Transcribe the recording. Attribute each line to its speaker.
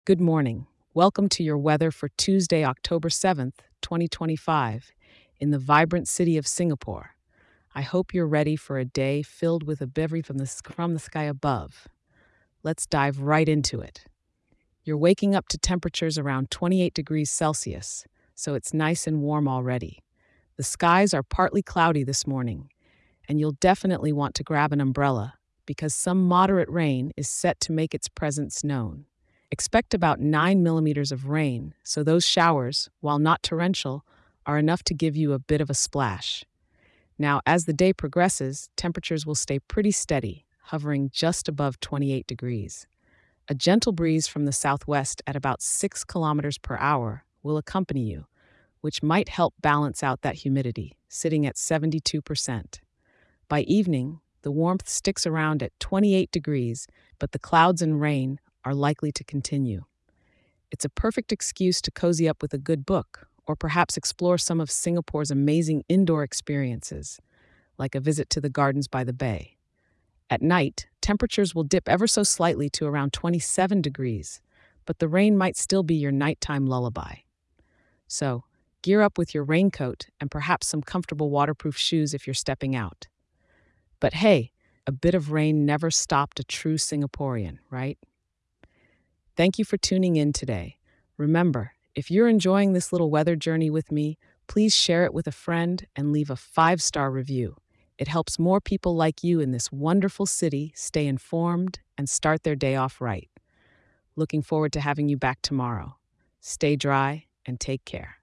Speaker 1: Good morning. Welcome to your weather for Tuesday, October 7th, 2025, in the vibrant city of Singapore. I hope you're ready for a day filled with a bevy from the sky above. Let's dive right into it. You're waking up to temperatures around 28 degrees Celsius, so it's nice and warm already. The skies are partly cloudy this morning, and you'll definitely want to grab an umbrella because some moderate rain is set to make its presence known. Expect about 9 millimeters of rain, so those showers, while not torrential, are enough to give you a bit of a splash. Now, as the day progresses, temperatures will stay pretty steady, hovering just above 28 degrees. A gentle breeze from the southwest at about 6 kilometers per hour will accompany you, which might help balance out that humidity, sitting at 72%. By evening, the warmth sticks around at 28 degrees, but the clouds and rain are likely to continue. It's a perfect excuse to cozy up with a good book, or perhaps explore some of Singapore's amazing indoor experiences, like a visit to the gardens by the bay. At night, temperatures will dip ever so slightly to around 27 degrees, but the rain might still be your nighttime lullaby. So, gear up with your raincoat and perhaps some comfortable waterproof shoes if you're stepping out. But hey, a bit of rain never stopped a true Singaporean, right? Thank you for tuning in today. Remember, if you're enjoying this little weather journey with me, please share it with a friend and leave a 5-star review. It helps more people like you in this wonderful city stay informed and start their day off right. Looking forward to having you back tomorrow. Stay dry and take care.